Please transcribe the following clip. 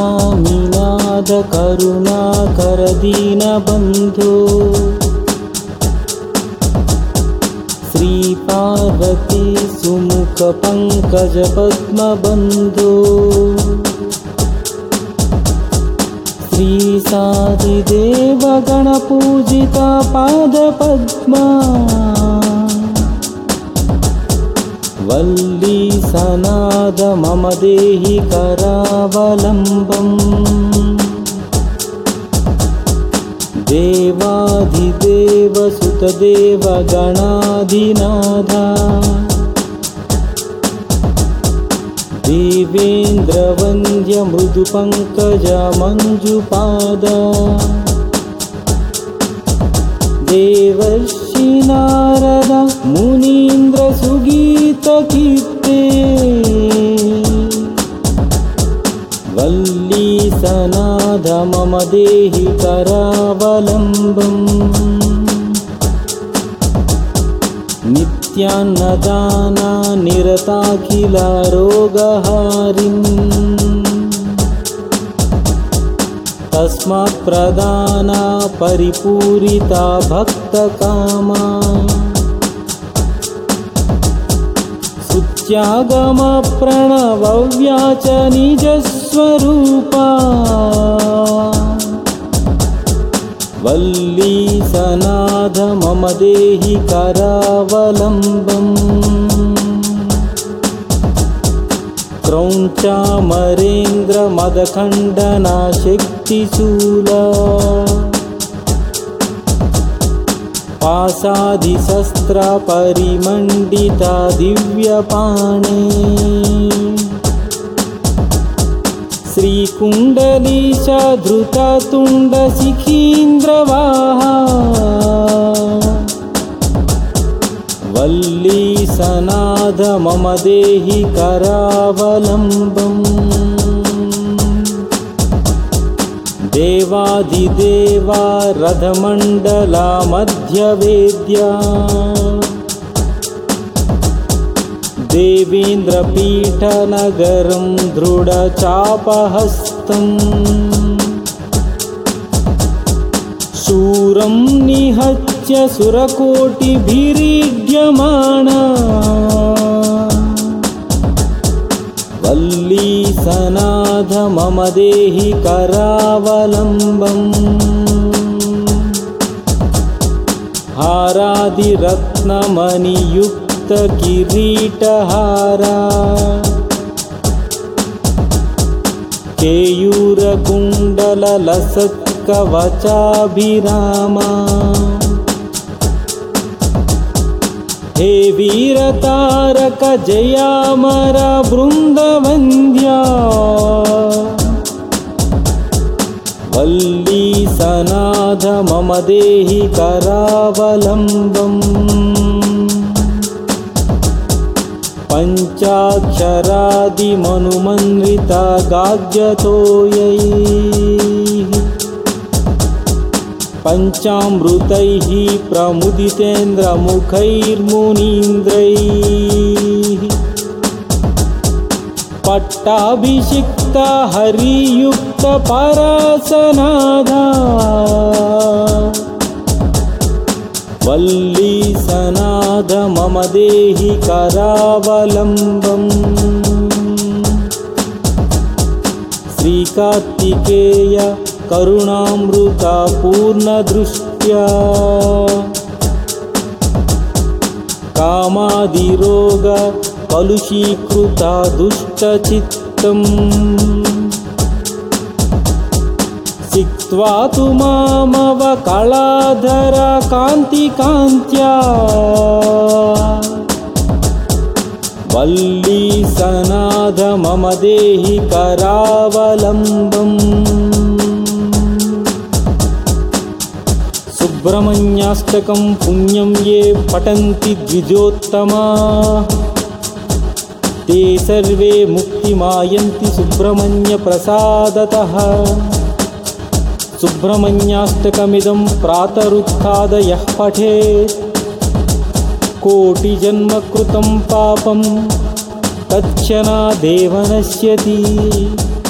स्वामीनाथ करुणाकर दीनबन्धो श्री पार्वती सुमुख पंकज पद्मबन्धो श्री साधिदेव गणपूजिता पादपद्मा वल्ली सनाद मम देहि करावलम्बम् देवाधिदेव सुतदेव गणाधिनाथा देवेन्द्रवन्द्य मृदुपङ्कज मञ्जुपादा देवर्षि नारद मुनीन्द्र सुगीत कीर्ते वल्ली सनाद मम देहि करावलम्बम् नित्यान्नदाना निरताखिला रोगहारिन् तस्मात् प्रदाना परिपूरिता भक्तकामा सुत्यागम प्रणवव्या च निजस्वरूपा वल्ली सनाद मम देहि करावलम्बम् क्रौञ्चामरेन्द्र मदखण्डना शक्तिशूला पाशादिशस्त्र परिमण्डिता दिव्यपाणे श्रीकुण्डलीश धृततुण्डशिखीन्द्रवाहा वल्ली सनाद मम देहि करावलम्बम् देवाधिदेवा रथमण्डला मध्यवेद्या देवेन्द्रपीठनगरं दृढचापहस्तम् शूरं निहत्य सुरकोटिभिरीड्यमाना वल्ली सनाद मम देहि करावलम्बम् हारादिरत्नमणियुक्त किरीटहारा केयूरकुण्डललसत्कवचाभिरामा हे वीरतारक जयामर बृन्दवन्द्या वल्ली सनाद मम देहि करावलम्बम् पञ्चाक्षरादिमनुमन्विता गाज्यतोयैः पञ्चामृतैः प्रमुदितेन्द्रमुखैर्मुनीन्द्रैः पट्टाभिषिक्त हरियुक्त परासनाधा वल्ली सनाद मम देहि करावलम्बम् श्रीकार्तिकेय करुणामृता पूर्णदृष्ट्या कामादिरोग कलुषीकृता दुष्टचित्तम् सिक्त्वा तु मामव कलाधर कान्तिकान्त्या वल्ली सनाद मम देहि करावलम्बम् सुब्रह्मण्याष्टकं पुण्यं ये पठन्ति द्विजोत्तमा ते सर्वे मुक्तिमायन्ति सुब्रह्मण्य प्रसादतः सुब्रह्मण्याष्टकमिदं प्रातरुत्थाय यः पठेत् कोटिजन्मकृतं पापं तत्क्षणादेव नश्यति।